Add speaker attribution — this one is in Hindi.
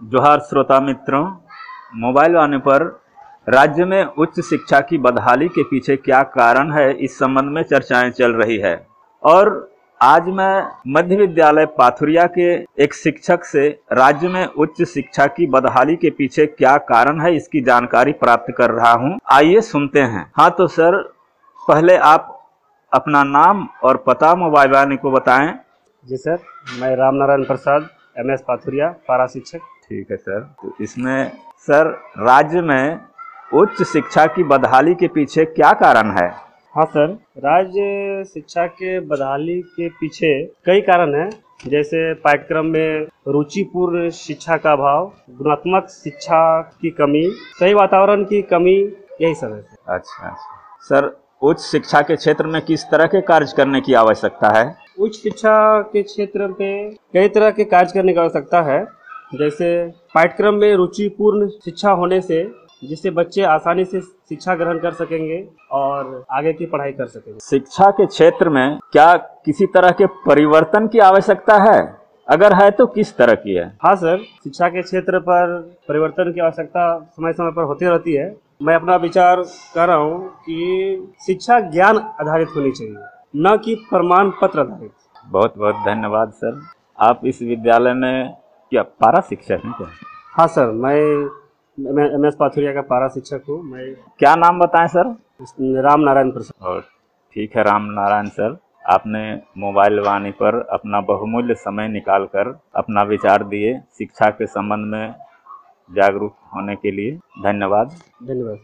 Speaker 1: जोहार श्रोता मित्रों, मोबाइल वाणी पर राज्य में उच्च शिक्षा की बदहाली के पीछे क्या कारण है, इस संबंध में चर्चाएं चल रही है। और आज मैं मध्य विद्यालय पाथुरिया के एक शिक्षक से राज्य में उच्च शिक्षा की बदहाली के पीछे क्या कारण है, इसकी जानकारी प्राप्त कर रहा हूं। आइए सुनते हैं। हाँ तो सर, पहले आप अपना नाम और पता मोबाइल वाणी को बताएं।
Speaker 2: जी सर, मैं राम नारायण प्रसाद, MS पाथुरिया, पारा शिक्षक।
Speaker 1: ठीक है सर। तो इसमें सर, राज्य में उच्च शिक्षा की बदहाली के पीछे क्या कारण है?
Speaker 2: हाँ सर, राज्य शिक्षा के बदहाली के पीछे कई कारण हैं, जैसे पाठ्यक्रम में रुचिपूर्ण शिक्षा का अभाव, गुणात्मक शिक्षा की कमी, सही वातावरण की कमी, यही सब है।
Speaker 1: अच्छा सर, उच्च शिक्षा के क्षेत्र में किस तरह के कार्य करने की आवश्यकता है?
Speaker 2: उच्च शिक्षा के क्षेत्र में कई तरह के कार्य करने की आवश्यकता है, जैसे पाठ्यक्रम में रुचिपूर्ण शिक्षा होने से जिससे बच्चे आसानी से शिक्षा ग्रहण कर सकेंगे और आगे की पढ़ाई कर सकेंगे।
Speaker 1: शिक्षा के क्षेत्र में क्या किसी तरह के परिवर्तन की आवश्यकता है? अगर है तो किस तरह की है?
Speaker 2: हाँ सर, शिक्षा के क्षेत्र पर परिवर्तन की आवश्यकता समय समय पर होती रहती है। मैं अपना विचार कर रहा हूँ कि शिक्षा ज्ञान आधारित होनी चाहिए, न कि प्रमाण पत्र आधारित।
Speaker 1: बहुत बहुत धन्यवाद सर। आप इस विद्यालय में क्या पारा शिक्षक हैं क्या?
Speaker 2: हाँ सर, मैं MS पाथुरिया का पारा शिक्षक हूँ। मैं
Speaker 1: क्या नाम बताएं सर?
Speaker 2: राम नारायण प्रसाद।
Speaker 1: और ठीक है राम नारायण सर, आपने मोबाइल वाणी पर अपना बहुमूल्य समय निकालकर अपना विचार दिए शिक्षा के संबंध में जागरूक होने के लिए। धन्यवाद।